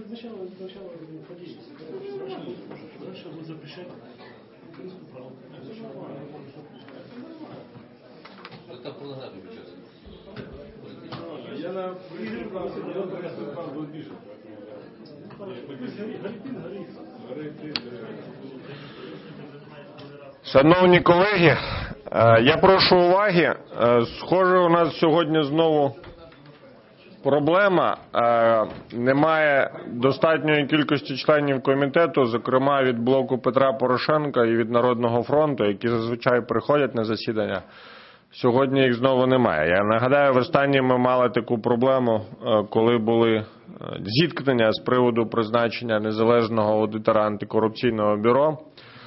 Сначала подействуйте. Дальше вы запрещаете. Это полгода сейчас. Я на Шановні колеги, я прошу уваги. Схоже, у нас сьогодні знову проблема. Немає достатньої кількості членів комітету, зокрема від блоку Петра Порошенка і від Народного фронту, які зазвичай приходять на засідання. Сьогодні їх знову немає. Я нагадаю, востаннє ми мали таку проблему, коли були зіткнення з приводу призначення незалежного аудитора антикорупційного бюро.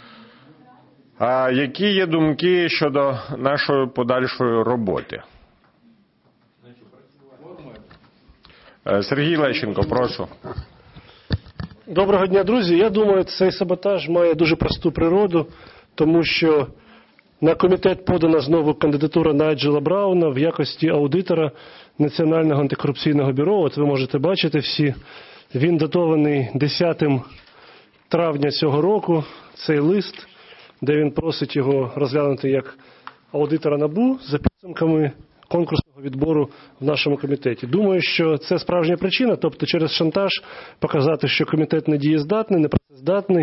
Які є думки щодо нашої подальшої роботи? Сергій Лещенко, прошу. Доброго дня, друзі. Я думаю, цей саботаж має дуже просту природу, тому що на комітет подана знову кандидатура Найджела Брауна в якості аудитора Національного антикорупційного бюро. От ви можете бачити всі. Він датований 10 травня цього року, цей лист, де він просить його розглянути як аудитора НАБУ за підсумками конкурсного відбору в нашому комітеті. Думаю, що це справжня причина, тобто через шантаж показати, що комітет не дієздатний, не працездатний,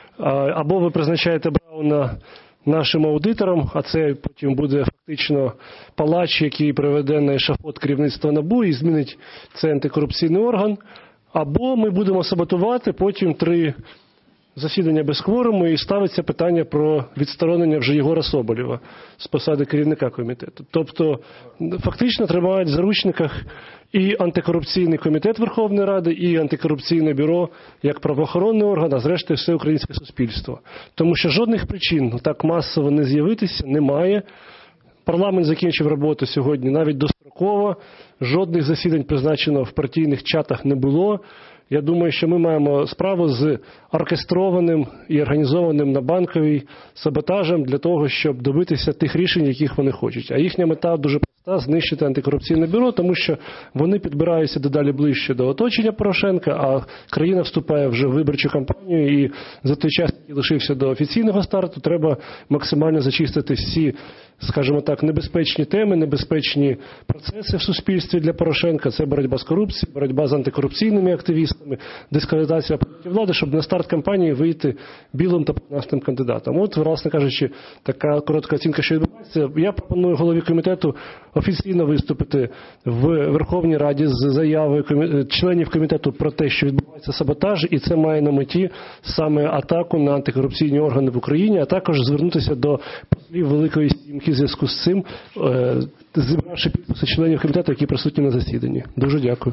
або ви призначаєте Брауна нашим аудитором, а це потім буде фактично палач, який приведе на ешафот керівництва НАБУ і змінить цей антикорупційний орган, або ми будемо саботувати потім 3 засідання без кворуму і ставиться питання про відсторонення вже Єгора Соболєва з посади керівника комітету. Тобто фактично тримають в заручниках і антикорупційний комітет Верховної Ради, і антикорупційне бюро як правоохоронний орган, а зрештою все українське суспільство. Тому що жодних причин так масово не з'явитися немає. Парламент закінчив роботу сьогодні навіть достроково, жодних засідань призначено в партійних чатах не було. Я думаю, що ми маємо справу з оркестрованим і організованим на Банковій саботажем для того, щоб добитися тих рішень, яких вони хочуть. А їхня мета дуже проста – знищити антикорупційне бюро, тому що вони підбираються дедалі ближче до оточення Порошенка, а країна вступає вже в виборчу кампанію, і за той час, який лишився до офіційного старту, треба максимально зачистити всі, скажімо так, небезпечні теми, небезпечні процеси в суспільстві для Порошенка. Це боротьба з корупцією, боротьба з антикорупційними активістами, дискредитація влади, щоб на старт кампанії вийти білим та пухнастим кандидатом. От, власне кажучи, така коротка оцінка, що відбувається. Я пропоную голові комітету офіційно виступити в Верховній Раді з заявою членів комітету про те, що відбувається саботаж, і це має на меті саме атаку на антикорупційні органи в Україні, а також звернутися до послів Великої Сімки в зв'язку з цим, зібравши підписи членів комітету, які присутні на засіданні. Дуже дякую.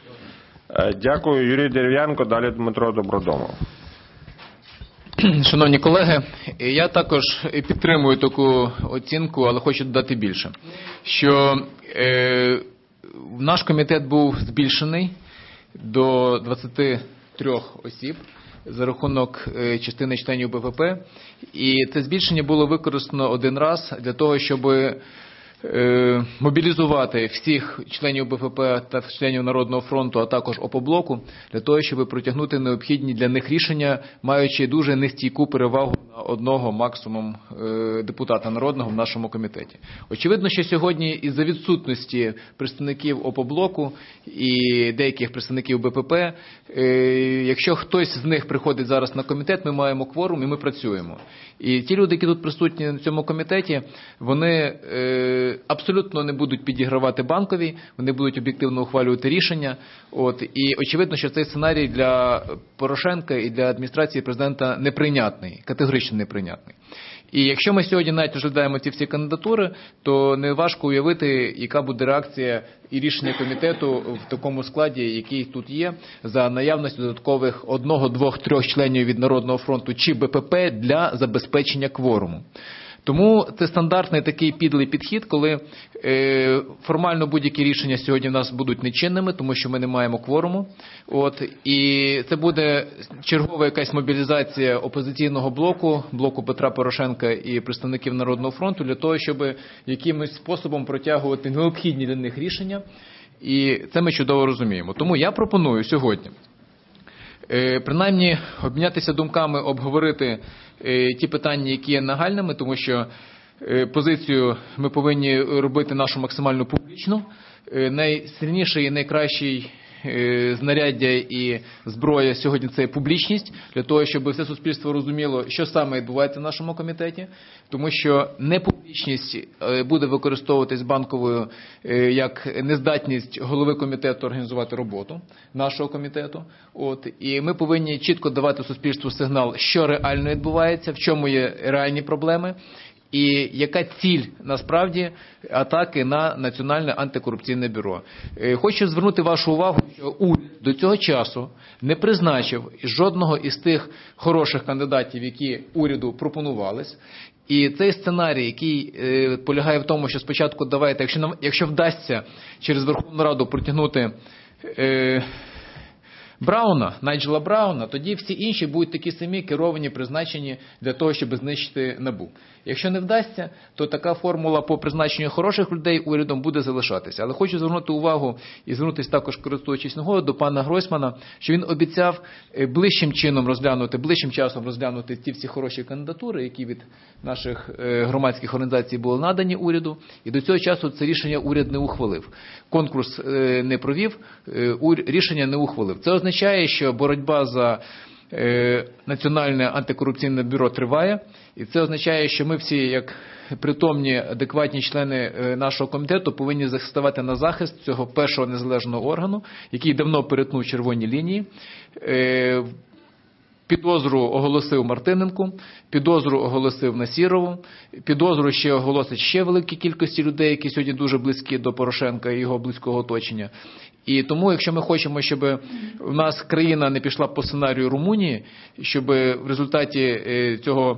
Дякую. Юрій Дерев'янко, далі Дмитро Добродомов. Шановні колеги, я також підтримую таку оцінку, але хочу додати більше. Що наш комітет був збільшений до 23 осіб за рахунок частини членів БПП. І це збільшення було використано один раз для того, щоб мобілізувати всіх членів БПП та членів Народного фронту, а також ОПОБЛОКу, для того, щоб протягнути необхідні для них рішення, маючи дуже нестійку перевагу на одного максимум депутата народного в нашому комітеті. Очевидно, що сьогодні із-за відсутності представників ОПОБЛОКу і деяких представників БПП, якщо хтось з них приходить зараз на комітет, ми маємо кворум і ми працюємо. І ті люди, які тут присутні на цьому комітеті, вони абсолютно не будуть підігравати Банковій, вони будуть об'єктивно ухвалювати рішення. І очевидно, що цей сценарій для Порошенка і для адміністрації президента неприйнятний, категорично неприйнятний. І якщо ми сьогодні навіть розглядаємо ці всі кандидатури, то не важко уявити, яка буде реакція і рішення комітету в такому складі, який тут є, за наявності додаткових 1, 2, 3 членів від Народного фронту чи БПП для забезпечення кворуму. Тому це стандартний такий підлий підхід, коли формально будь-які рішення сьогодні в нас будуть нечинними, тому що ми не маємо кворуму. І це буде чергова якась мобілізація опозиційного блоку Петра Порошенка і представників Народного фронту для того, щоб якимось способом протягувати необхідні для них рішення. І це ми чудово розуміємо. Тому я пропоную сьогодні Принаймні, обмінятися думками, обговорити ті питання, які є нагальними, тому що позицію ми повинні робити нашу максимально публічну. Найсильніший і найкращий знаряддя і зброя сьогодні – це публічність, для того, щоб все суспільство розуміло, що саме відбувається в нашому комітеті, тому що непублічність буде використовуватись Банковою як нездатність голови комітету організувати роботу нашого комітету. І ми повинні чітко давати суспільству сигнал, що реально відбувається, в чому є реальні проблеми, і яка ціль, насправді, атаки на Національне антикорупційне бюро. Хочу звернути вашу увагу, що уряд до цього часу не призначив жодного із тих хороших кандидатів, які уряду пропонувались. І цей сценарій, який полягає в тому, що спочатку давайте, якщо вдасться через Верховну Раду протягнути Найджела Брауна, тоді всі інші будуть такі самі керовані, призначені для того, щоб знищити НАБУ. Якщо не вдасться, то така формула по призначенню хороших людей урядом буде залишатися. Але хочу звернути увагу і звернутися також, користуючись нагодою, до пана Гройсмана, що він обіцяв ближчим часом розглянути ті всі хороші кандидатури, які від наших громадських організацій були надані уряду. І до цього часу це рішення уряд не ухвалив. Конкурс не провів, рішення не ухвалив. Це означає, що боротьба за Національне антикорупційне бюро триває, і це означає, що ми всі, як притомні, адекватні члени нашого комітету, повинні ставати на захист цього першого незалежного органу, який давно перетнув червоні лінії. Підозру оголосив Мартиненку, підозру оголосив Насірову, підозру ще оголосить ще великій кількості людей, які сьогодні дуже близькі до Порошенка і його близького оточення. І тому, якщо ми хочемо, щоб у нас країна не пішла по сценарію Румунії, щоб в результаті цього,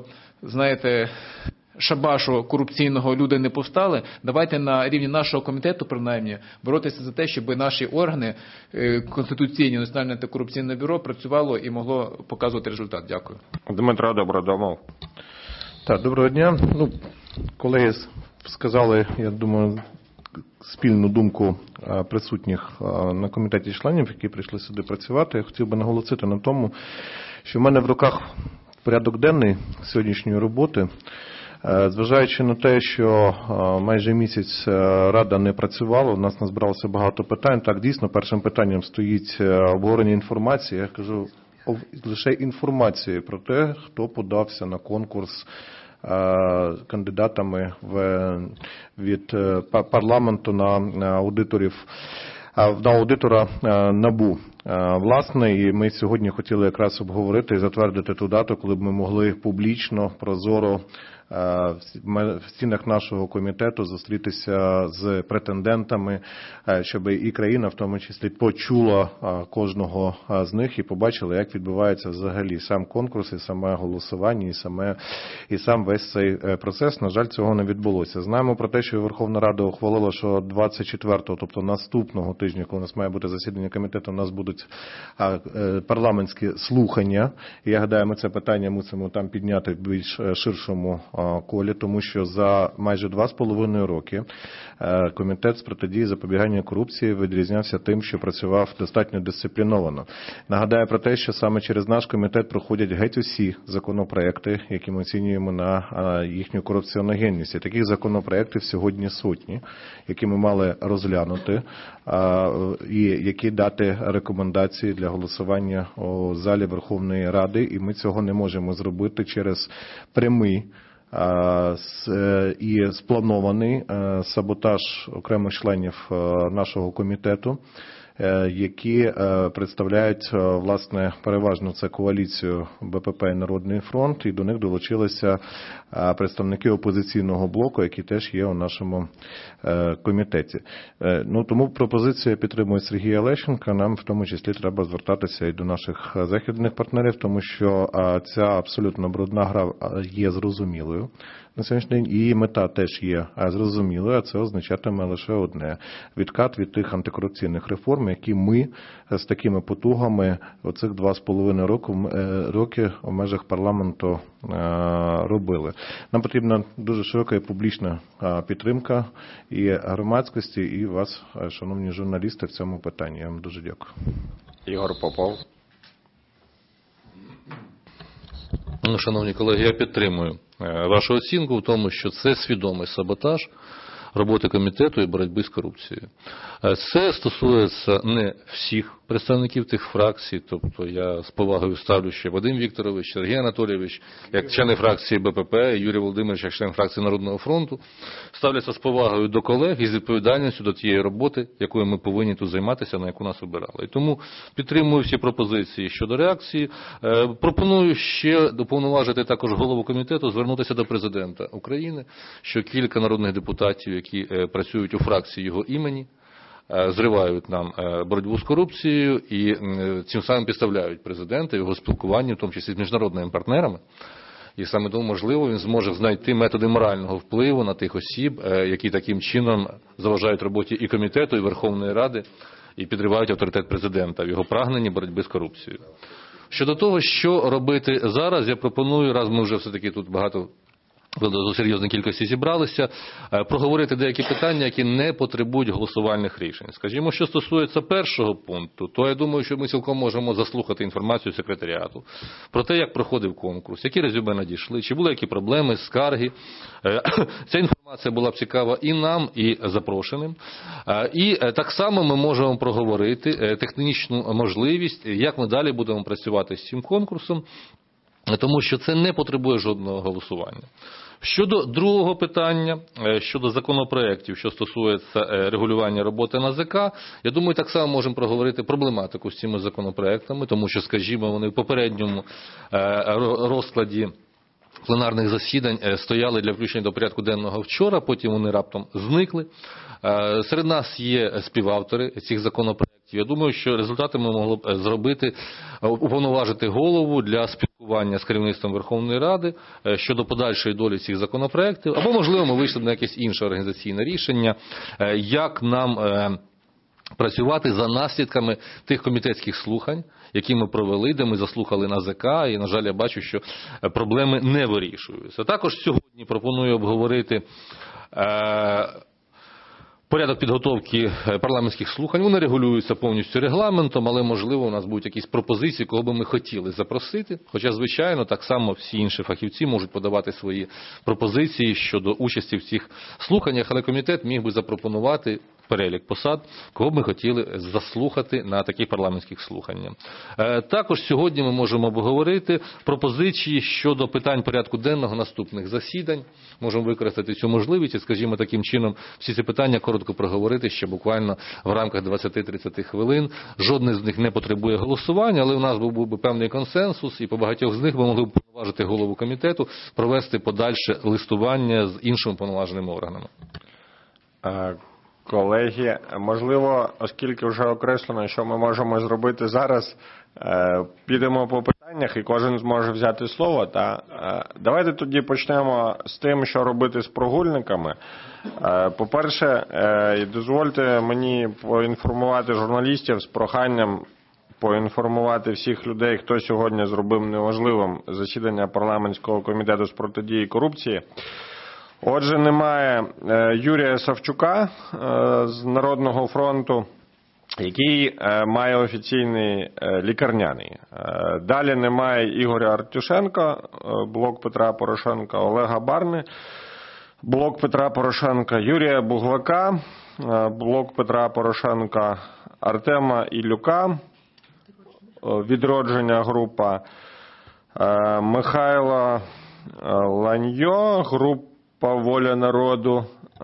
шабашу корупційного люди не повстали, давайте на рівні нашого комітету, принаймні, боротися за те, щоб наші органи конституційні, Національне антикорупційне бюро працювало і могло показувати результат. Дякую. Дмитро Добродомов. Так, доброго дня. Колеги сказали, я думаю, спільну думку присутніх на комітеті членів, які прийшли сюди працювати. Я хотів би наголосити на тому, що в мене в руках порядок денний сьогоднішньої роботи. Зважаючи на те, що майже місяць Рада не працювала, у нас назбиралося багато питань. Так, дійсно, першим питанням стоїть обговорення інформації. Я кажу лише інформації про те, хто подався на конкурс кандидатами від парламенту на аудитора НАБУ. Власне, і ми сьогодні хотіли якраз обговорити і затвердити ту дату, коли б ми могли публічно, прозоро в стінах нашого комітету зустрітися з претендентами, щоб і країна в тому числі почула кожного з них і побачила, як відбувається взагалі сам конкурс, і саме голосування, і сам весь цей процес. На жаль, цього не відбулося. Знаємо про те, що Верховна Рада ухвалила, що 24-го, тобто наступного тижня, коли у нас має бути засідання комітету, у нас будуть парламентські слухання. І я гадаю, ми це питання мусимо там підняти в більш ширшому колі, тому що за майже 2,5 роки Комітет з протидії запобігання корупції відрізнявся тим, що працював достатньо дисципліновано. Нагадаю про те, що саме через наш комітет проходять геть усі законопроекти, які ми оцінюємо на їхню корупціоногенність. І таких законопроектів сьогодні сотні, які ми мали розглянути і які дати рекомендації для голосування у залі Верховної Ради. І ми цього не можемо зробити через прямий і спланований саботаж окремих членів нашого комітету, які представляють, власне, переважно це коаліцію БПП і Народний фронт, і до них долучилися представники опозиційного блоку, які теж є у нашому комітеті. Тому пропозиція підтримує Сергія Лещенка, нам в тому числі треба звертатися і до наших західних партнерів, тому що ця абсолютно брудна гра є зрозумілою на сьогоднішній день, і мета теж є зрозумілою, а це означатиме лише одне – відкат від тих антикорупційних реформ, які ми з такими потугами оцих 2,5 роки в межах парламенту робили. Нам потрібна дуже широка і публічна підтримка і громадськості, і вас, шановні журналісти, в цьому питанні. Я вам дуже дякую. Ігор Попов. Ну, шановні колеги, я підтримую вашу оцінку в тому, що це свідомий саботаж роботи комітету і боротьби з корупцією. Це стосується не всіх представників тих фракцій, тобто я з повагою ставлю ще Вадим Вікторович, Сергій Анатолійович, як члени фракції БПП, Юрій Володимирович, як член фракції Народного фронту, ставляться з повагою до колег і з відповідальністю до тієї роботи, якою ми повинні тут займатися, на яку нас обирали. І тому підтримую всі пропозиції щодо реакції. Пропоную ще доповноважити також голову комітету звернутися до президента України, що кілька народних депутатів, які працюють у фракції його імені, зривають нам боротьбу з корупцією і цим самим підставляють президента в його спілкуванні, в тому числі з міжнародними партнерами. І саме тому, можливо, він зможе знайти методи морального впливу на тих осіб, які таким чином заважають роботі і комітету, і Верховної Ради, і підривають авторитет президента в його прагненні боротьби з корупцією. Щодо того, що робити зараз, я пропоную, раз ми вже все-таки тут багато до серйозної кількості зібралися, проговорити деякі питання, які не потребують голосувальних рішень. Скажімо, що стосується першого пункту, то я думаю, що ми цілком можемо заслухати інформацію секретаріату про те, як проходив конкурс, які резюме надійшли, чи були які проблеми, скарги. Ця інформація була б цікава і нам, і запрошеним. І так само ми можемо проговорити технічну можливість, як ми далі будемо працювати з цим конкурсом, тому що це не потребує жодного голосування. Щодо другого питання, щодо законопроєктів, що стосується регулювання роботи НАЗК, я думаю, так само можемо проговорити проблематику з цими законопроєктами, тому що, скажімо, вони в попередньому розкладі пленарних засідань стояли для включення до порядку денного вчора, потім вони раптом зникли. Серед нас є співавтори цих законопроєктів. Я думаю, що результати ми могли б зробити, уповноважити голову для спілкування з керівництвом Верховної Ради щодо подальшої долі цих законопроєктів, або, можливо, ми вийшли б на якесь інше організаційне рішення, як нам працювати за наслідками тих комітетських слухань, які ми провели, де ми заслухали НАЗК, і, на жаль, я бачу, що проблеми не вирішуються. Також сьогодні пропоную обговорити порядок підготовки парламентських слухань. Вони регулюються повністю регламентом, але, можливо, у нас будуть якісь пропозиції, кого би ми хотіли запросити. Хоча, звичайно, так само всі інші фахівці можуть подавати свої пропозиції щодо участі в цих слуханнях, але комітет міг би запропонувати перелік посад, кого б ми хотіли заслухати на таких парламентських слуханнях. Також сьогодні ми можемо обговорити пропозиції щодо питань порядку денного наступних засідань. Можемо використати цю можливість і, скажімо, таким чином всі ці питання коротко проговорити ще буквально в рамках 20-30 хвилин. Жодне з них не потребує голосування, але у нас був би певний консенсус, і по багатьох з них ми могли б повноважити голову комітету провести подальше листування з іншими повноваженими органами. Колеги, можливо, оскільки вже окреслено, що ми можемо зробити зараз, підемо по питаннях і кожен зможе взяти слово. Давайте тоді почнемо з тим, що робити з прогульниками. По-перше, дозвольте мені поінформувати журналістів з проханням поінформувати всіх людей, хто сьогодні зробив неможливим засідання парламентського комітету з протидії корупції. Отже, немає Юрія Савчука з Народного фронту, який має офіційний лікарняний. Далі немає Ігоря Артюшенка, блок Петра Порошенка, Олега Барни, блок Петра Порошенка, Юрія Буглака, блок Петра Порошенка, Артема Іллюка, «Відродження» група, Михайла Ланьо, група «Воля народу»,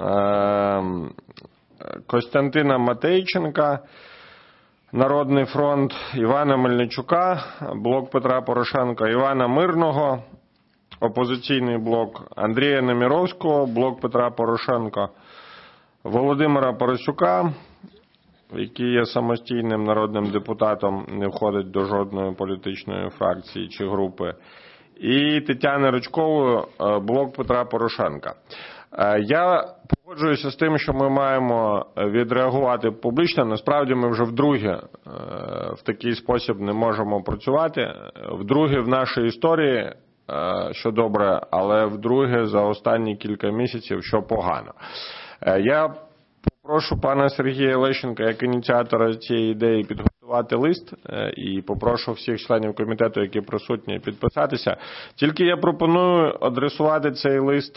Костянтина Матейченка, Народний фронт, Івана Мельничука, блок Петра Порошенка, Івана Мирного, опозиційний блок, Андрія Неміровського, блок Петра Порошенка, Володимира Парасюка, який є самостійним народним депутатом, не входить до жодної політичної фракції чи групи, і Тетяни Ричкової, блок Петра Порошенка. Я погоджуюся з тим, що ми маємо відреагувати публічно. Насправді ми вже вдруге в такий спосіб не можемо працювати. Вдруге в нашій історії, що добре, але вдруге за останні кілька місяців, що погано. Я попрошу пана Сергія Лещенка, як ініціатора цієї ідеї, підготувати адресувати лист і попрошу всіх членів комітету, які присутні, підписатися. Тільки я пропоную адресувати цей лист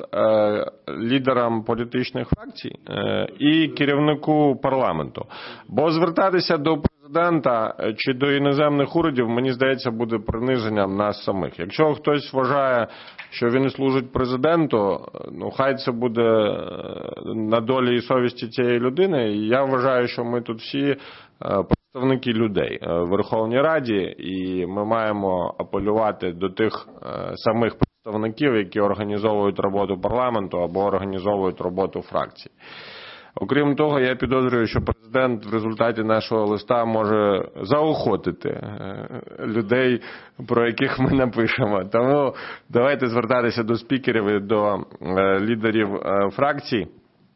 лідерам політичних фракцій і керівнику парламенту. Бо звертатися до президента чи до іноземних урядів, мені здається, буде приниженням нас самих. Якщо хтось вважає, що він служить президенту, ну хай це буде на долі і совісті цієї людини. І я вважаю, що ми тут всі представники людей в Верховній Раді, і ми маємо апелювати до тих самих представників, які організовують роботу парламенту або організовують роботу фракцій. Окрім того, я підозрюю, що президент в результаті нашого листа може заохотити людей, про яких ми напишемо. Тому давайте звертатися до спікерів і до лідерів фракцій.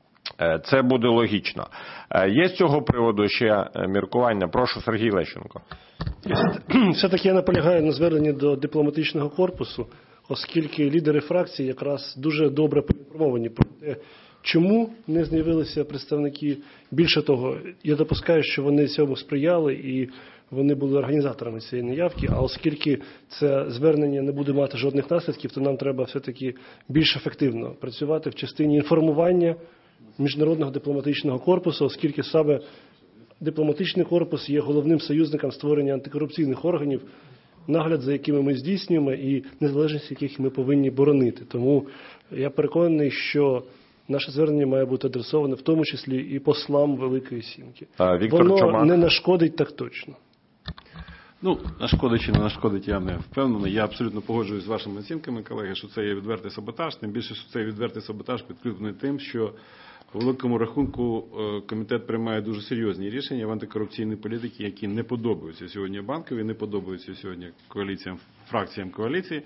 Це буде логічно. Є з цього приводу ще міркування? Прошу, Сергій Лещенко. Все-таки я наполягаю на зверненні до дипломатичного корпусу, оскільки лідери фракцій якраз дуже добре поінформовані про те, чому не з'явилися представники. Більше того, я допускаю, що вони цьому сприяли і вони були організаторами цієї неявки, а оскільки це звернення не буде мати жодних наслідків, то нам треба все-таки більш ефективно працювати в частині інформування міжнародного дипломатичного корпусу, оскільки саме дипломатичний корпус є головним союзником створення антикорупційних органів, нагляд за якими ми здійснюємо і незалежність яких ми повинні боронити. Тому я переконаний, що наше звернення має бути адресоване в тому числі і послам Великої Сімки. Воно не нашкодить так точно. Ну, нашкодить чи не нашкодить, я не впевнений. Я абсолютно погоджуюсь з вашими оцінками, колеги, що це є відвертий саботаж. Тим більше, що цей відвертий саботаж підкріплений тим, що по великому рахунку комітет приймає дуже серйозні рішення в антикорупційній політиці, які не подобаються сьогодні Банковій, не подобаються сьогодні фракціям коаліції.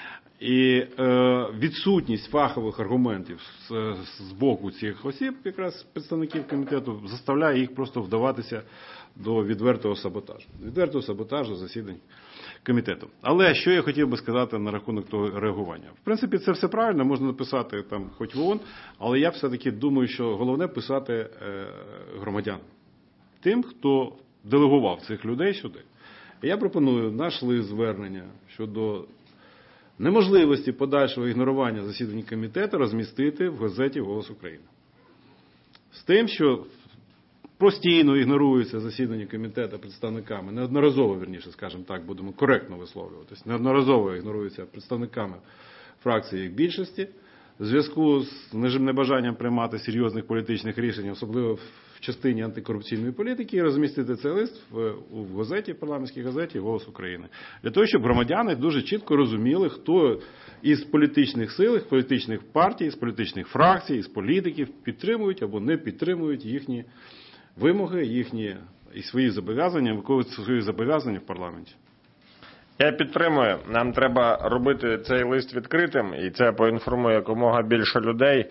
І відсутність фахових аргументів з боку цих осіб, якраз представників комітету, заставляє їх просто вдаватися до відвертого саботажу засідань комітету. Але що я хотів би сказати на рахунок того реагування? В принципі, це все правильно, можна написати там хоч в ООН, але я все-таки думаю, що головне писати громадянам. Тим, хто делегував цих людей сюди. І я пропоную наш лист звернення щодо неможливості подальшого ігнорування засідань комітету розмістити в газеті «Голос України». З тим, що постійно ігноруються засідання комітету представниками, неодноразово, вірніше, скажімо так, будемо коректно висловлюватись, неодноразово ігноруються представниками фракції як більшості, в зв'язку з небажанням приймати серйозних політичних рішень, особливо в частині антикорупційної політики, і розмістити цей лист в газеті, парламентській газеті «Голос України». Для того, щоб громадяни дуже чітко розуміли, хто із політичних сил, із політичних партій, із політичних фракцій, із політиків підтримують або не підтримують їхні вимоги, їхні і свої зобов'язання, виконують свої зобов'язання в парламенті. Я підтримую. Нам треба робити цей лист відкритим, і це поінформує якомога більше людей.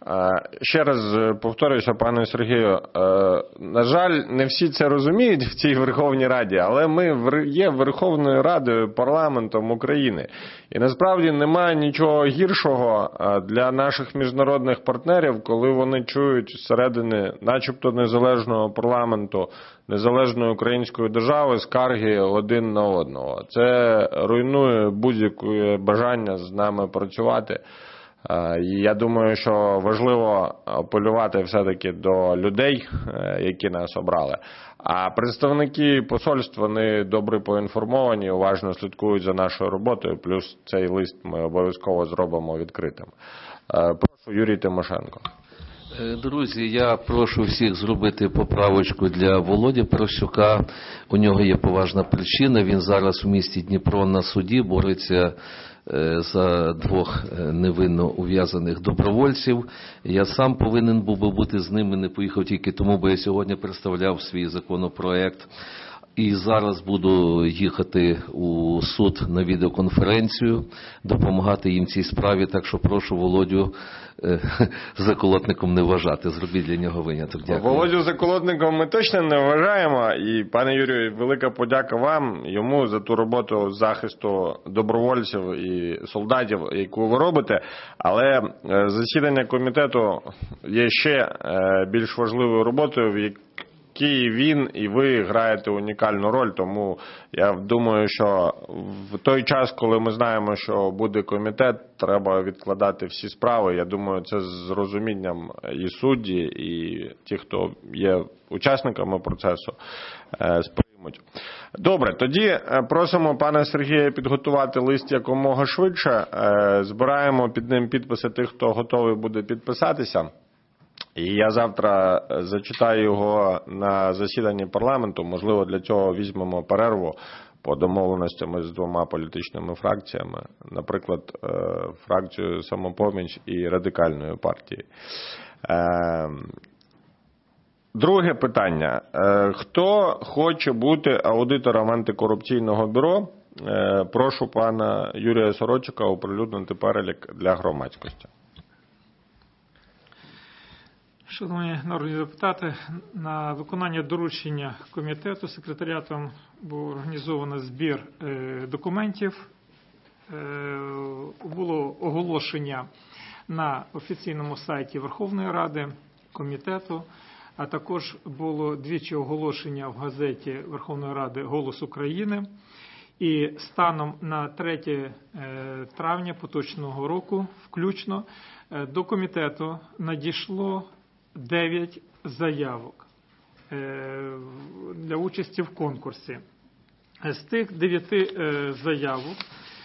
Ще раз повторюся, пане Сергію, на жаль, не всі це розуміють в цій Верховній Раді, але ми є Верховною Радою, парламентом України. І насправді немає нічого гіршого для наших міжнародних партнерів, коли вони чують зсередини начебто незалежного парламенту, незалежної української держави скарги один на одного. Це руйнує будь-яке бажання з нами працювати. І я думаю, що важливо апелювати все-таки до людей, які нас обрали. А представники посольств, вони добре поінформовані, уважно слідкують за нашою роботою, плюс цей лист ми обов'язково зробимо відкритим. Прошу, Юрій Тимошенко. Друзі, я прошу всіх зробити поправочку для Володі Парасюка. У нього є поважна причина. Він зараз у місті Дніпро на суді бореться за двох невинно ув'язаних добровольців. Я сам повинен був би бути з ними, не поїхав тільки тому, бо я сьогодні представляв свій законопроект. І зараз буду їхати у суд на відеоконференцію, допомагати їм в цій справі, так що прошу Володю заколотником не вважати. Зробіть для нього виняток. Дякую. Володю заколотником ми точно не вважаємо. І, пане Юрію, велика подяка вам, йому за ту роботу захисту добровольців і солдатів, яку ви робите. Але засідання комітету є ще більш важливою роботою, в який він і ви граєте унікальну роль. Тому я думаю, що в той час, коли ми знаємо, що буде комітет, треба відкладати всі справи. Я думаю, це з розумінням і судді, і ті, хто є учасниками процесу, сприймуть. Добре, тоді просимо пана Сергія підготувати лист якомога швидше. Збираємо під ним підписи тих, хто готовий буде підписатися. І я завтра зачитаю його на засіданні парламенту. Можливо, для цього візьмемо перерву по домовленостям з двома політичними фракціями, наприклад, фракцією «Самопоміч» і Радикальної партії. Друге питання. Хто хоче бути аудитором антикорупційного бюро? Прошу пана Юрія Сорочика оприлюднити перелік для громадськості. Шановні народні депутати, на виконання доручення комітету секретаріатом був організовано збір документів. Було оголошення на офіційному сайті Верховної Ради, комітету, а також було двічі оголошення в газеті Верховної Ради «Голос України». І станом на 3 травня поточного року включно до комітету надійшло 9 заявок для участі в конкурсі. З тих 9 заявок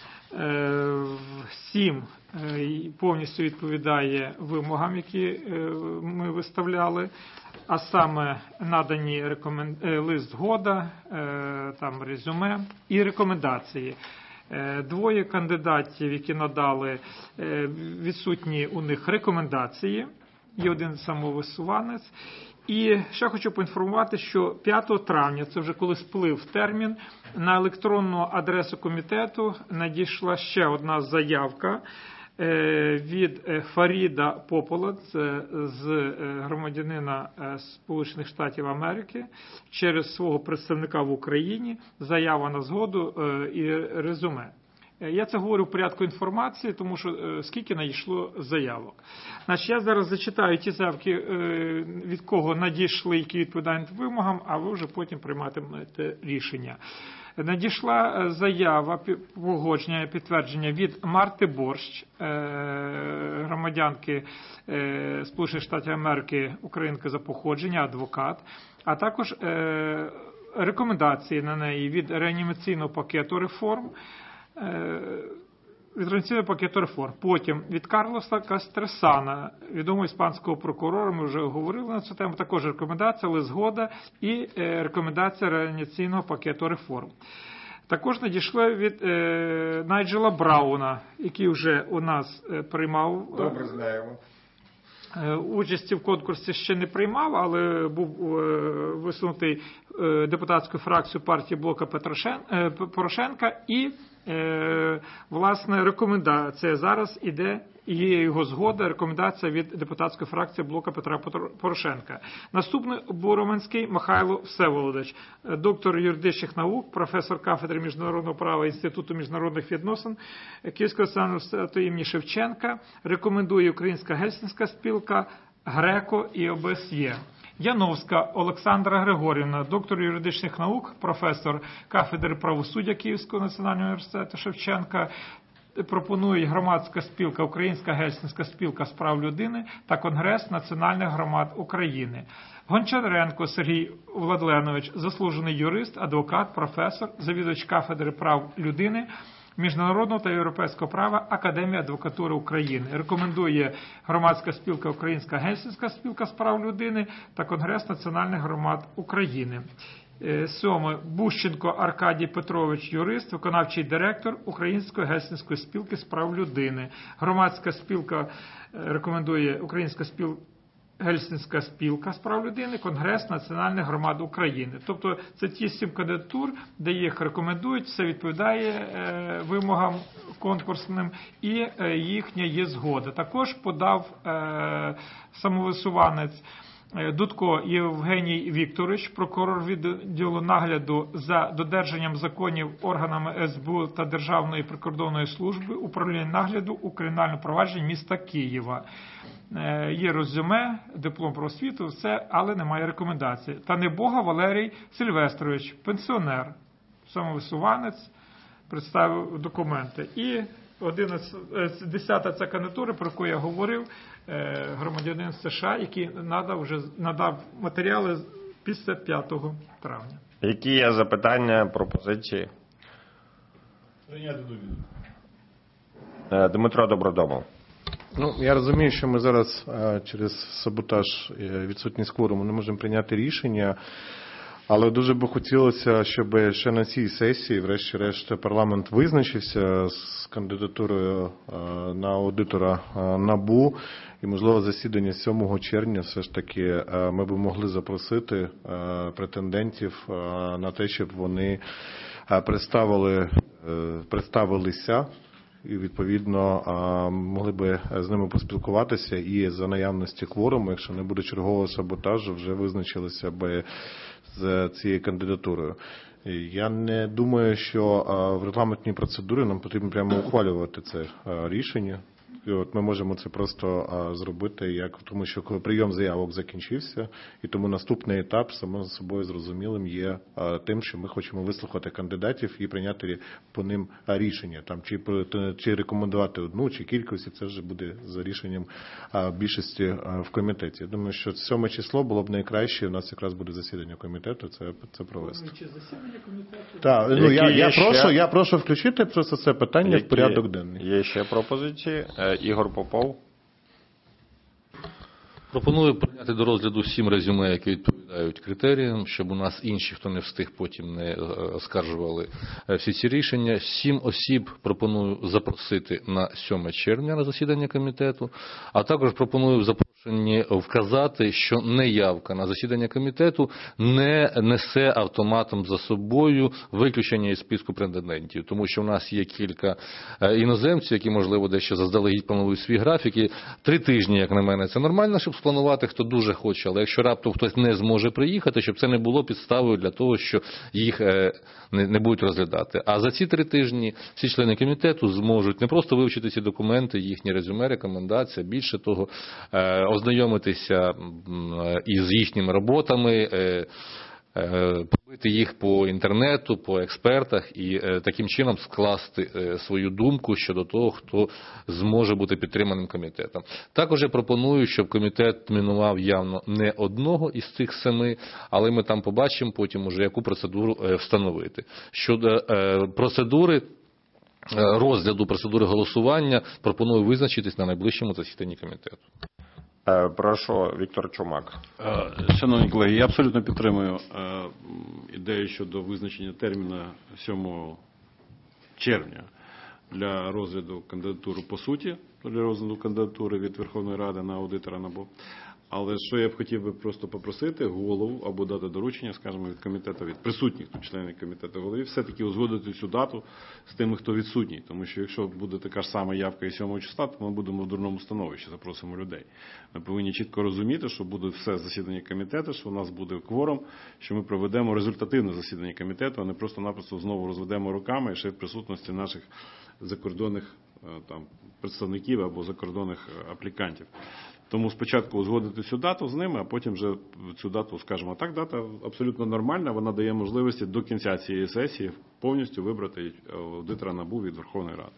7 повністю відповідає вимогам, які ми виставляли, а саме надані лист згода, там резюме і рекомендації. 2 кандидатів, які надали, відсутні у них рекомендації, є 1 самовисуванець. І ще хочу поінформувати, що 5 травня, це вже коли сплив термін, на електронну адресу комітету надійшла ще одна заявка від Фаріда Попола, це з громадянина Сполучених Штатів Америки, через свого представника в Україні, заява на згоду і резюме. Я це говорю в порядку інформації, тому що скільки надійшло заявок. Значить, я зараз зачитаю ті заявки, від кого надійшли, які відповідають вимогам, а ви вже потім прийматимете рішення. Надійшла заява погодження, підтвердження від Марти Борщ, громадянки Сполучених Штатів Америки, українки за походження, адвокат, а також рекомендації на неї від реанімаційного пакету реформ, Потім від Карлоса Кастресана, відомого іспанського прокурора, ми вже говорили на цю тему, також рекомендація, лист згода і рекомендація реанімаційного пакету реформ. Також надійшли від Найджела Брауна, який вже у нас приймав. Добре знаємо. Участі в конкурсі ще не приймав, але був висунутий депутатською фракцією партії Блока Порошенка і, власне, рекомендація зараз іде, є його згода, рекомендація від депутатської фракції Блока Петра Порошенка. Наступний Буроманський Михайло Всеволодович, доктор юридичних наук, професор кафедри міжнародного права Інституту міжнародних відносин Київського університету імені Шевченка, рекомендує Українська Гельсінська спілка, ГРЕКО і ОБСЄ. Яновська Олександра Григорівна, доктор юридичних наук, професор кафедри правосуддя Київського національного університету Шевченка, пропонують громадська спілка, Українська Гельсінська спілка з прав людини та Конгрес національних громад України. Гончаренко Сергій Владленович, заслужений юрист, адвокат, професор, завідувач кафедри прав людини, міжнародного та європейського права Академії адвокатури України. Рекомендує громадська спілка Українська Гельсінська спілка з прав людини та Конгрес національних громад України. 7. Бущенко Аркадій Петрович, юрист, виконавчий директор Української Гельсінської спілки з прав людини. Громадська спілка рекомендує Українська Гельсінська спілка з прав людини, Конгрес національних громад України. Тобто це ті 7 кандидатур, де їх рекомендують, все відповідає вимогам конкурсним і їхня є згода. Також подав самовисуванець Дудко Євгеній Вікторович, прокурор відділу нагляду за додержанням законів органами СБУ та Державної прикордонної служби, управління нагляду у кримінальному провадженні міста Києва. Є резюме, диплом про освіту, все, але немає рекомендацій. Танебога Валерій Сильвестрович, пенсіонер, самовисуванець, представив документи. І 10-та ця кандидатура, про яку я говорив, громадянин США, який надав матеріали після 5 травня. Які є запитання, пропозиції? Дмитро Добродомов. Ну, я розумію, що ми зараз через саботаж і відсутність кворуму не можемо прийняти рішення, але дуже би хотілося, щоб ще на цій сесії, врешті-решт, парламент визначився з кандидатурою на аудитора НАБУ, і, можливо, засідання 7 червня все ж таки ми б могли запросити претендентів на те, щоб вони представилися і, відповідно, могли би з ними поспілкуватися і за наявності кворуму, якщо не буде чергового саботажу, вже визначилися би з цією кандидатурою. Я не думаю, що в регламентній процедурі нам потрібно прямо ухвалювати це рішення. І от ми можемо це просто зробити, тому що прийом заявок закінчився, і тому наступний етап, само собою зрозумілим, є тим, що ми хочемо вислухати кандидатів і прийняти по ним рішення. Там, чи рекомендувати одну, чи кількості, це вже буде за рішенням більшості в комітеті. Я думаю, що 7 число було б найкраще, у нас якраз буде засідання комітету, це провести. Чи засідання комітету? Так, ну, я прошу включити просто це питання в порядок денний. Є ще пропозиції? Ігор Попов. Пропоную прийняти до розгляду 7 резюме, які відповідають критеріям, щоб у нас інші, хто не встиг, потім не оскаржували всі ці рішення. 7 осіб пропоную запросити на 7 червня на засідання комітету, а також пропоную в запрошенні вказати, що неявка на засідання комітету не несе автоматом за собою виключення із списку претендентів, тому що у нас є кілька іноземців, які, можливо, дещо заздалегідь планують свій графік. І 3 тижні, як на мене, це нормально, щоб спланувати, хто дуже хоче, але якщо раптом хтось не зможе приїхати, щоб це не було підставою для того, що їх не будуть розглядати. А за ці 3 тижні всі члени комітету зможуть не просто вивчити ці документи, їхні резюме, рекомендації, більше того, ознайомитися із їхніми роботами, побити їх по інтернету, по експертах і таким чином скласти свою думку щодо того, хто зможе бути підтриманим комітетом. Також я пропоную, щоб комітет номінував явно не одного із цих 7, але ми там побачимо потім уже, яку процедуру встановити. Щодо процедури розгляду, процедури голосування, пропоную визначитись на найближчому засіданні комітету. Прошу, Віктор Чумак. Шановні колеги, я абсолютно підтримую ідею щодо визначення терміну 7 червня для розгляду кандидатури по суті, для розгляду кандидатури від Верховної Ради на аудитора НАБУ. Але що я б хотів би просто попросити голову або дати доручення, скажімо, від комітету, від присутніх членів комітету голові, все-таки узгодити цю дату з тими, хто відсутній. Тому що якщо буде така ж сама явка і 7 числа, то ми будемо в дурному становищі, запросимо людей. Ми повинні чітко розуміти, що буде все засідання комітету, що у нас буде кворум, що ми проведемо результативне засідання комітету, а не просто-напросто знову розведемо руками і ще в присутності наших закордонних представників або закордонних аплікантів. Тому спочатку узгодити цю дату з ними, а потім вже цю дату, скажімо так, дата абсолютно нормальна, вона дає можливості до кінця цієї сесії повністю вибрати аудитора НАБУ від Верховної Ради.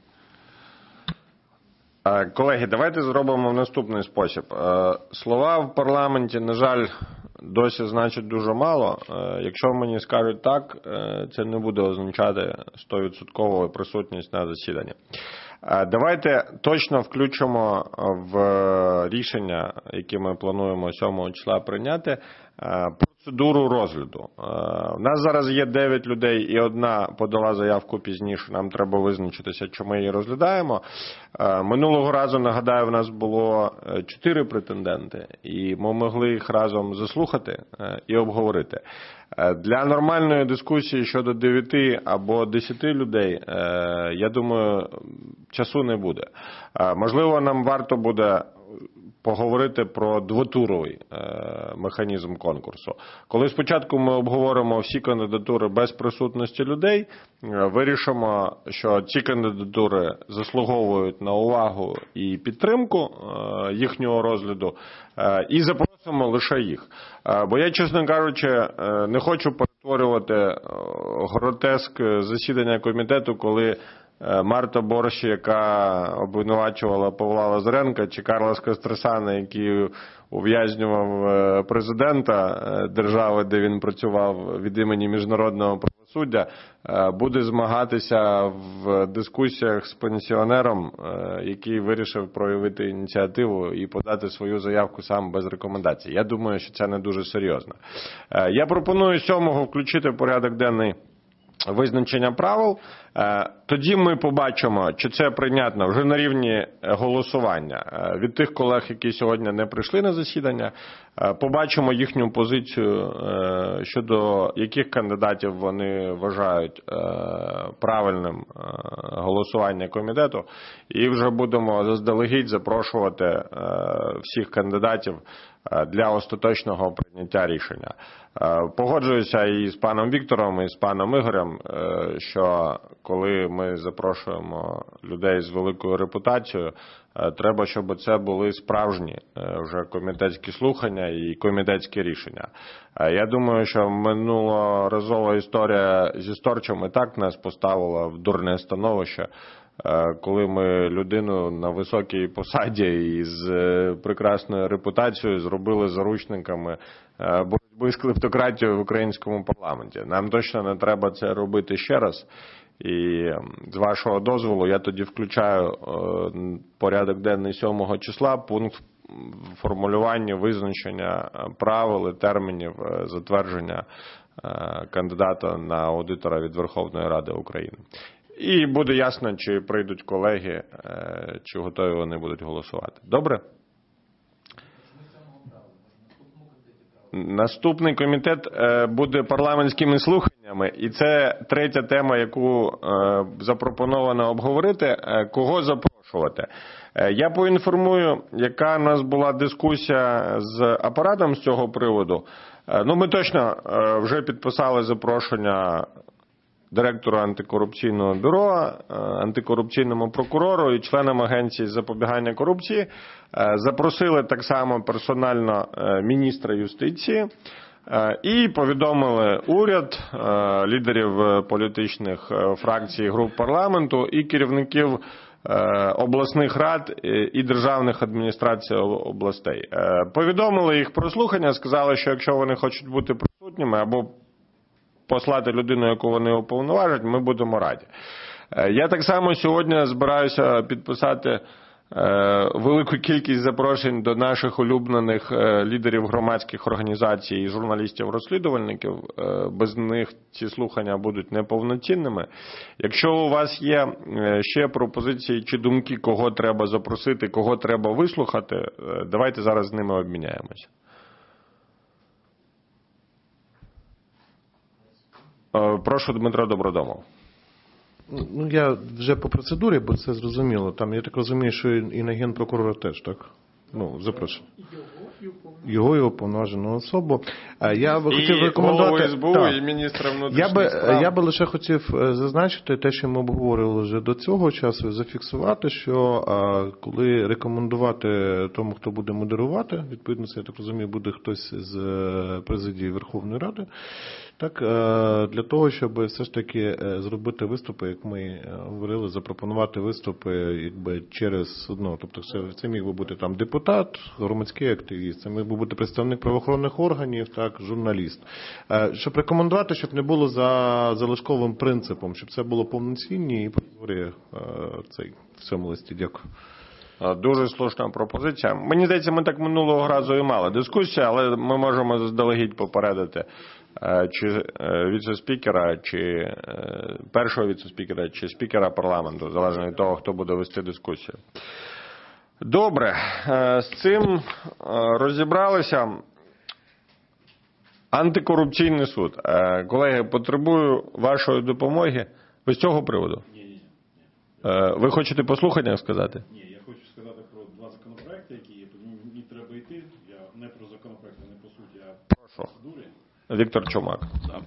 Колеги, давайте зробимо в наступний спосіб. Слова в парламенті, на жаль, досі значить дуже мало. Якщо мені скажуть так, це не буде означати 100% присутність на засіданні. Давайте точно включимо в рішення, які ми плануємо 7 числа прийняти, процедуру розгляду. У нас зараз є 9 людей і одна подала заявку пізніше, нам треба визначитися, чи ми її розглядаємо. Минулого разу, нагадаю, в нас було 4 претенденти, і ми могли їх разом заслухати і обговорити. Для нормальної дискусії щодо 9 або 10 людей, я думаю, часу не буде. Можливо, нам варто буде поговорити про двотуровий механізм конкурсу. Коли спочатку ми обговоримо всі кандидатури без присутності людей, вирішимо, що ці кандидатури заслуговують на увагу і підтримку їхнього розгляду, і запросимо лише їх. Бо я, чесно кажучи, не хочу перетворювати гротеск засідання комітету, коли Марта Борщ, яка обвинувачувала Павла Лазаренка, чи Карлос Кастресана, який ув'язнював президента держави, де він працював від імені міжнародного правосуддя, буде змагатися в дискусіях з пенсіонером, який вирішив проявити ініціативу і подати свою заявку сам без рекомендацій. Я думаю, що це не дуже серйозно. Я пропоную 7-го включити в порядок денний визначення правил. Тоді ми побачимо, чи це прийнятно вже на рівні голосування від тих колег, які сьогодні не прийшли на засідання. Побачимо їхню позицію щодо яких кандидатів вони вважають правильним голосування комітету. І вже будемо заздалегідь запрошувати всіх кандидатів для остаточного прийняття рішення. Погоджуюся і з паном Віктором, і з паном Ігорем, що коли ми запрошуємо людей з великою репутацією, треба, щоб це були справжні вже комітетські слухання і комітетські рішення. Я думаю, що минулоразова історія зі Сторчем і так нас поставила в дурне становище, коли ми людину на високій посаді і з прекрасною репутацією зробили заручниками боротьби з клептократією в українському парламенті. Нам точно не треба це робити ще раз. І з вашого дозволу я тоді включаю порядок денний 7 числа пункт формулювання, визначення правил і термінів затвердження кандидата на аудитора від Верховної Ради України. І буде ясно, чи прийдуть колеги, чи готові вони будуть голосувати. Добре? Наступний комітет буде парламентськими слуханнями, і це третя тема, яку запропоновано обговорити. Кого запрошувати? Я поінформую, яка у нас була дискусія з апаратом з цього приводу. Ми точно вже підписали запрошення директору антикорупційного бюро, антикорупційному прокурору і членам Агенції з запобігання корупції. Запросили так само персонально міністра юстиції і повідомили уряд, лідерів політичних фракцій і груп парламенту і керівників обласних рад і державних адміністрацій областей. Повідомили їх про слухання, сказали, що якщо вони хочуть бути присутніми або послати людину, яку вони уповноважать, ми будемо раді. Я так само сьогодні збираюся підписати велику кількість запрошень до наших улюблених лідерів громадських організацій і журналістів-розслідувальників. Без них ці слухання будуть неповноцінними. Якщо у вас є ще пропозиції чи думки, кого треба запросити, кого треба вислухати, давайте зараз з ними обміняємося. Прошу, Дмитро Добродомов. Я вже по процедурі, бо це зрозуміло. Там, я так розумію, що і на генпрокурора теж, так? Запрошую. Його і уповноважену особу. Я би хотів рекомендувати... голову СБУ, і міністра внутрішніх справ. Я би лише хотів зазначити те, що ми обговорили вже до цього часу, зафіксувати, що коли рекомендувати тому, хто буде модерувати, відповідно, це, я так розумію, буде хтось з президії Верховної Ради, так, для того, щоб все ж таки зробити виступи, як ми говорили, запропонувати виступи якби через одного. Тобто це міг би бути там депутат, громадський активіст, це міг би бути представник правоохоронних органів, так, журналіст. Щоб рекомендувати, щоб не було за залишковим принципом, щоб це було повноцінні і прозорі в цьому листі. Дякую. Дуже слушна пропозиція. Мені здається, ми так минулого разу і мали дискусію, але ми можемо заздалегідь попередити чи віце-спікера, чи першого віце-спікера, чи спікера парламенту, залежно від того, хто буде вести дискусію. Добре, з цим розібралися. Антикорупційний суд. Колеги, потребую вашої допомоги. Ви з цього приводу? Ні. Ви хочете по слуханнях сказати? Ні, я хочу сказати про два законопроекти, які є. Віктор Чумак.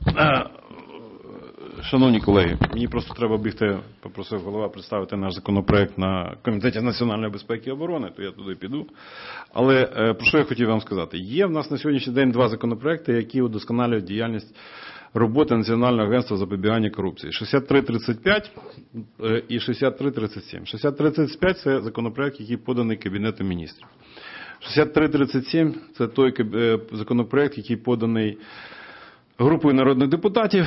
Шановні колеги, мені просто треба бігти, попросив голова представити наш законопроект на Комітеті з національної безпеки і оборони, то я туди піду. Але про що я хотів вам сказати? Є в нас на сьогоднішній день два законопроекти, які удосконалюють діяльність роботи Національного агентства запобігання корупції. 6335 і 6337. 6335 – це законопроект, який поданий Кабінетом міністрів. 6337 – це той законопроект, який поданий групою народних депутатів,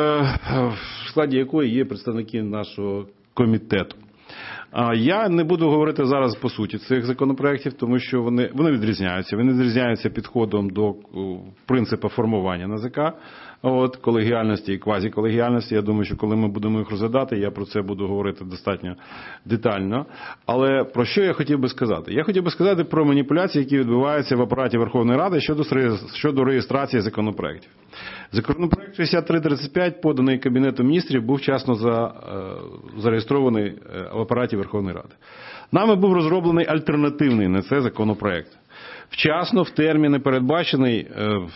в складі якої є представники нашого комітету. Я не буду говорити зараз по суті цих законопроєктів, тому що вони відрізняються. Вони відрізняються підходом до принципу формування НАЗК, колегіальності і квазіколегіальності. Я думаю, що коли ми будемо їх розглядати, я про це буду говорити достатньо детально. Але про що я хотів би сказати? Я хотів би сказати про маніпуляції, які відбуваються в апараті Верховної Ради щодо реєстрації законопроєктів. Законопроект 6335, поданий Кабінетом міністрів, був вчасно зареєстрований в апараті Верховної Ради. Нами був розроблений альтернативний на це законопроект. Вчасно, в терміни, передбачений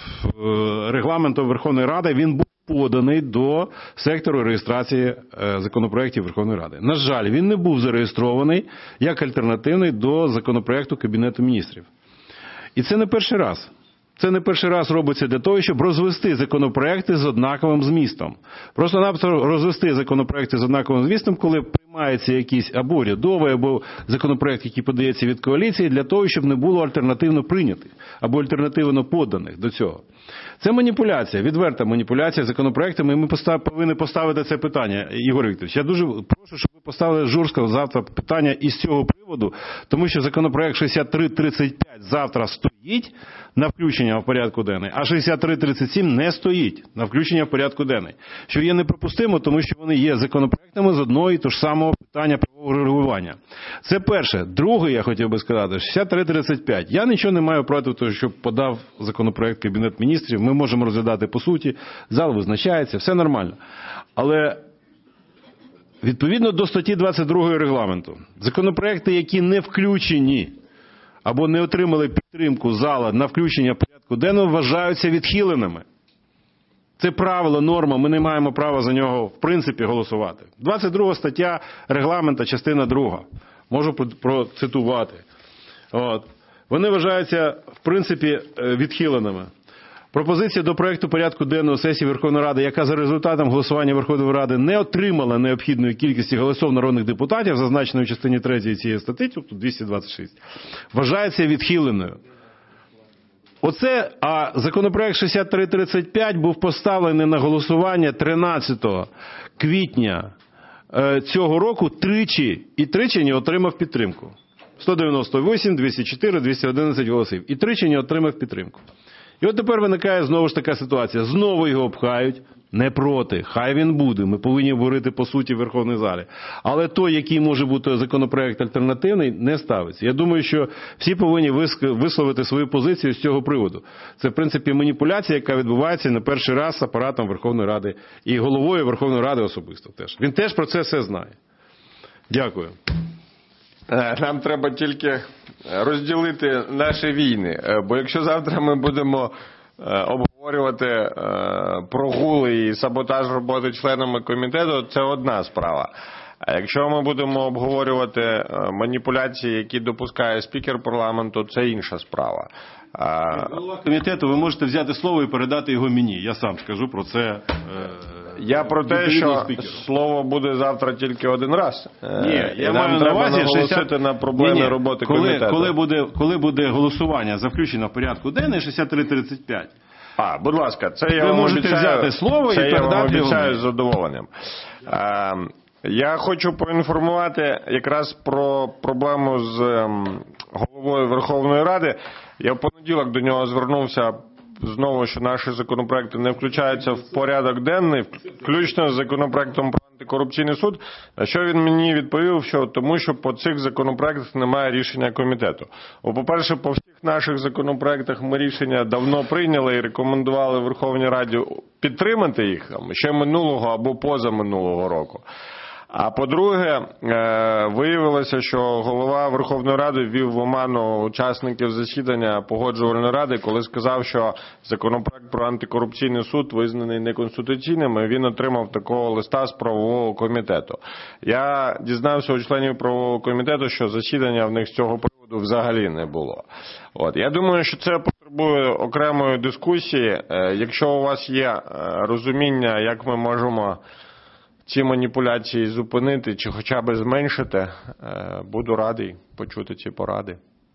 регламентом Верховної Ради, він був поданий до сектору реєстрації законопроєктів Верховної Ради. На жаль, він не був зареєстрований як альтернативний до законопроєкту Кабінету міністрів. І це не перший раз. Це не перший раз робиться для того, щоб розвести законопроекти з однаковим змістом. Просто-напросто розвести законопроекти з однаковим змістом, коли приймається якийсь або урядовий, або законопроект, який подається від коаліції, для того, щоб не було альтернативно прийнятих, або альтернативно поданих до цього. Це маніпуляція, відверта маніпуляція законопроектами, і ми повинні поставити це питання, Ігор Вікторович. Я дуже прошу, щоб ви поставили жорстко завтра питання із цього приводу, тому що законопроект 6335 завтра стоїть на включення в порядку денний, а 6337 не стоїть на включення в порядку денний. Що є неприпустимо, тому що вони є законопроектами з одного і того ж самого питання правового регулювання. Це перше. Друге, я хотів би сказати, 6335. Я нічого не маю проти того, щоб подав законопроект Кабінет міністрів. Ми можемо розглядати по суті, зал визначається, все нормально. Але відповідно до статті 22 регламенту, законопроекти, які не включені або не отримали підтримку зала на включення в порядку денного, вважаються відхиленими. Це правило, норма, ми не маємо права за нього в принципі голосувати. 22 стаття регламенту, частина 2. Можу процитувати. Вони вважаються в принципі відхиленими. Пропозиція до проекту порядку денного сесії Верховної Ради, яка за результатом голосування Верховної Ради не отримала необхідної кількості голосів народних депутатів, зазначеної в частині 3 цієї статті, тобто 226, вважається відхиленою. А законопроект 6335 був поставлений на голосування 13 квітня цього року і тричі не отримав підтримку. 198, 204, 211 голосів. І тричі не отримав підтримку. І от тепер виникає знову ж така ситуація. Знову його пхають. Не проти. Хай він буде. Ми повинні говорити по суті в Верховній залі. Але той, який може бути законопроект альтернативний, не ставиться. Я думаю, що всі повинні висловити свою позицію з цього приводу. Це, в принципі, маніпуляція, яка відбувається не перший раз з апаратом Верховної Ради і головою Верховної Ради особисто теж. Він теж про це все знає. Дякую. Нам треба тільки розділити наші війни. Бо якщо завтра ми будемо обговорювати прогули і саботаж роботи членами комітету, це одна справа. А якщо ми будемо обговорювати маніпуляції, які допускає спікер парламенту, це інша справа. Голова комітету, ви можете взяти слово і передати його мені. Я сам скажу про це. Я про те, що слово буде завтра тільки один раз. Ні, я маю на увазі наголосити на проблеми роботи комітету. Коли буде голосування за включення в порядку денний 6335. Будь ласка, це я ви вам можете обіцяю, взяти слово і передати його. Обіцяю з задоволенням. Я хочу поінформувати якраз про проблему з головою Верховної Ради. Я в понеділок до нього звернувся знову, що наші законопроекти не включаються в порядок денний, включно з законопроектом про антикорупційний суд. На що він мені відповів, що тому що по цих законопроектах немає рішення комітету. По-перше, по всіх наших законопроектах ми рішення давно прийняли і рекомендували Верховній Раді підтримати їх ще минулого або позаминулого року. А по-друге, виявилося, що голова Верховної Ради ввів в оману учасників засідання Погоджувальної ради, коли сказав, що законопроект про антикорупційний суд визнаний неконституційним, і він отримав такого листа з правового комітету. Я дізнався у членів правового комітету, що засідання в них з цього приводу взагалі не було. Я думаю, що це потребує окремої дискусії. Якщо у вас є розуміння, як ми можемо ці маніпуляції зупинити чи хоча б зменшити, буду радий почути ці поради.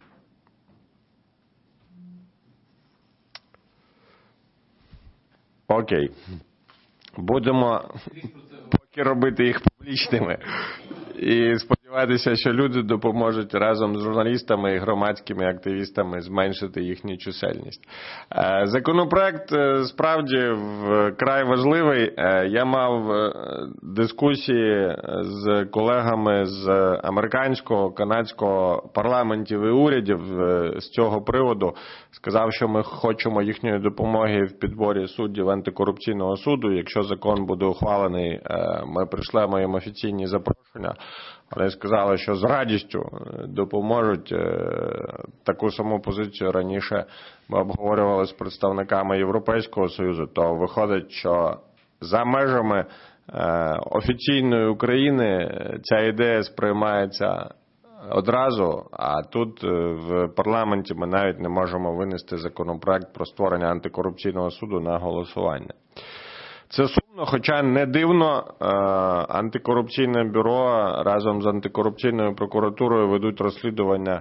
Окей. Будемо поки робити їх публічними. І сподіватися, що люди допоможуть разом з журналістами і громадськими активістами зменшити їхню чисельність. Законопроект справді вкрай важливий. Я мав дискусії з колегами з американського, канадського парламентів і урядів з цього приводу. Сказав, що ми хочемо їхньої допомоги в підборі суддів антикорупційного суду. Якщо закон буде ухвалений, ми прийшлемо їм офіційні запрошення. Вони сказали, що з радістю допоможуть. Таку саму позицію раніше ми обговорювали з представниками Європейського Союзу. То виходить, що за межами офіційної України ця ідея сприймається одразу, а тут в парламенті ми навіть не можемо винести законопроект про створення антикорупційного суду на голосування. Це сумно, хоча не дивно, антикорупційне бюро разом з антикорупційною прокуратурою ведуть розслідування,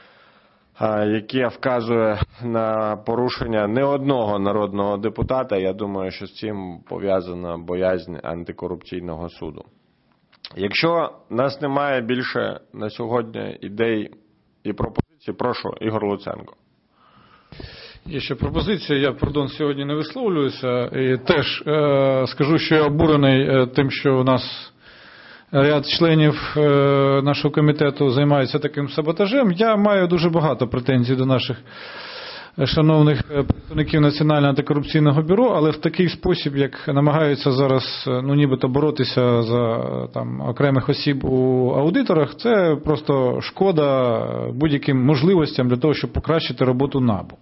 яке вказує на порушення не одного народного депутата. Я думаю, що з цим пов'язана боязнь антикорупційного суду. Якщо нас немає більше на сьогодні ідей і пропозицій, прошу, Ігор Луценко. Є ще пропозиція, я, сьогодні не висловлююся. І теж скажу, що я обурений тим, що у нас ряд членів нашого комітету займаються таким саботажем. Я маю дуже багато претензій до наших шановних представників Національного антикорупційного бюро, але в такий спосіб, як намагаються зараз, нібито боротися за окремих осіб у аудиторах, це просто шкода будь-яким можливостям для того, щоб покращити роботу НАБУ.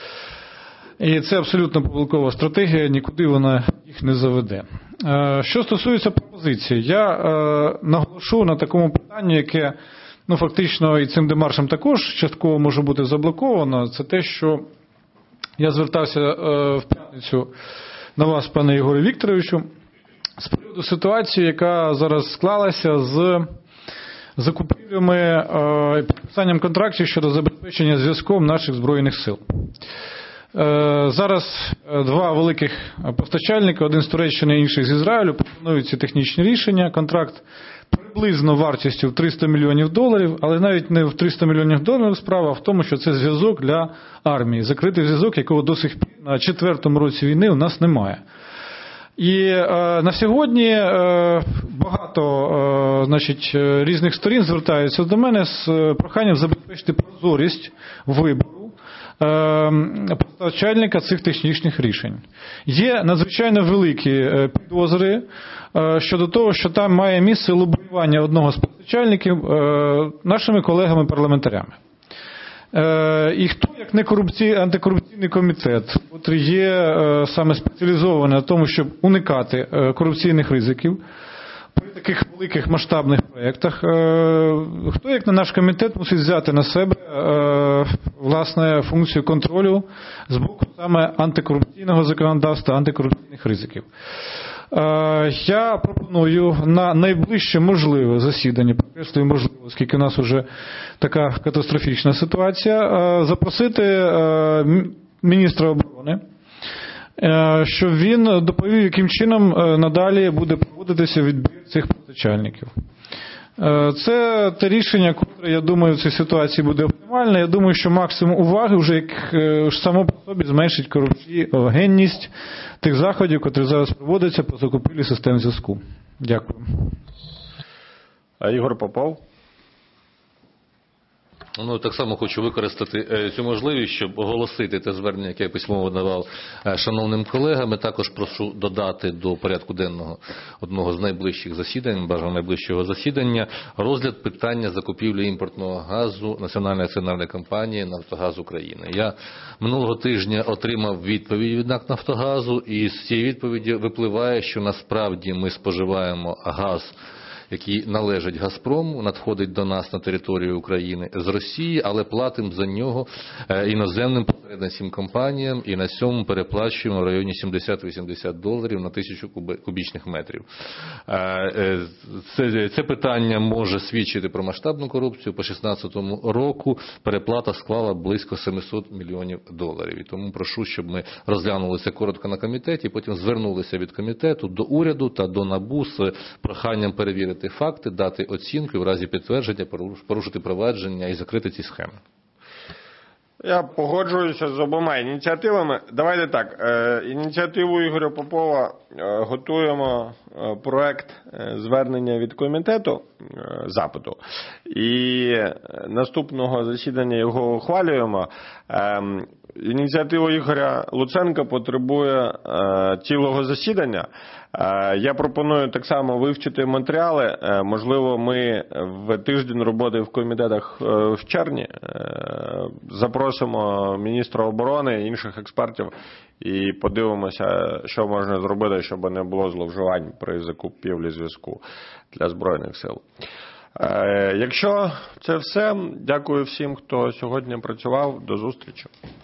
І це абсолютно помилкова стратегія, нікуди вона їх не заведе. Що стосується пропозиції, я наголошу на такому питанні, яке фактично і цим демаршем також частково може бути заблоковано. Це те, що я звертався в п'ятницю на вас, пане Ігорю Вікторовичу, з приводу ситуації, яка зараз склалася з закупівлями і підписанням контрактів щодо забезпечення зв'язком наших Збройних сил. Зараз два великих постачальника, один з Туреччини, інший з Ізраїлю, пропонують ці технічні рішення. Контракт приблизно вартістю в $300 мільйонів, але навіть не в $300 мільйонів справа, а в тому, що це зв'язок для армії. Закритий зв'язок, якого до сих пір на 4-му році війни у нас немає. І на сьогодні багато різних сторін звертаються до мене з проханням забезпечити прозорість вибору постачальника цих технічних рішень. Є надзвичайно великі підозри щодо того, що там має місце лобіювання одного з постачальників нашими колегами-парламентарями. І хто, як не антикорупційний комітет, який є саме спеціалізований на тому, щоб уникати корупційних ризиків при таких великих масштабних проєктах, хто, як не наш комітет, мусить взяти на себе власне функцію контролю з боку саме антикорупційного законодавства, антикорупційних ризиків. Я пропоную на найближче можливе засідання, підкреслюю можливо, оскільки у нас вже така катастрофічна ситуація, запросити міністра оборони, щоб він доповів, яким чином надалі буде проводитися відбір цих постачальників. Це те рішення, яке, я думаю, в цій ситуації буде оптимальне. Я думаю, що максимум уваги вже як само по собі зменшить корупціогенність тих заходів, які зараз проводяться по закупівлі систем зв'язку. Дякую. Ігор Попов. Ну, так само хочу використати цю можливість, щоб оголосити те звернення, яке я письмово давав шановним колегам. Також прошу додати до порядку денного одного з найближчих засідань, бажано найближчого засідання, розгляд питання закупівлі імпортного газу Національної акціонерної компанії «Нафтогаз України». Я минулого тижня отримав відповідь від НАК «Нафтогазу», і з цієї відповіді випливає, що насправді ми споживаємо газ, який належить «Газпрому», надходить до нас на територію України з Росії, але платимо за нього іноземним посередницьким компаніям і на цьому переплачуємо в районі $70-80 на 1000 кубічних метрів. Це питання може свідчити про масштабну корупцію. По 2016 року переплата склала близько $700 мільйонів. І тому прошу, щоб ми розглянули це коротко на комітеті, потім звернулися від комітету до уряду та до НАБУ з проханням перевірити факти, дати оцінку і в разі підтвердження порушити провадження і закрити ці схеми. Я погоджуюся з обома ініціативами. Давайте так, ініціативу Ігоря Попова готуємо проект звернення від комітету, запиту, і наступного засідання його ухвалюємо. Ініціатива Ігоря Луценка потребує цілого засідання. Я пропоную так само вивчити матеріали. Можливо, ми в тиждень роботи в комітетах в червні запросимо міністра оборони і інших експертів і подивимося, що можна зробити, щоб не було зловживань при закупівлі зв'язку для Збройних сил. Якщо це все, дякую всім, хто сьогодні працював. До зустрічі.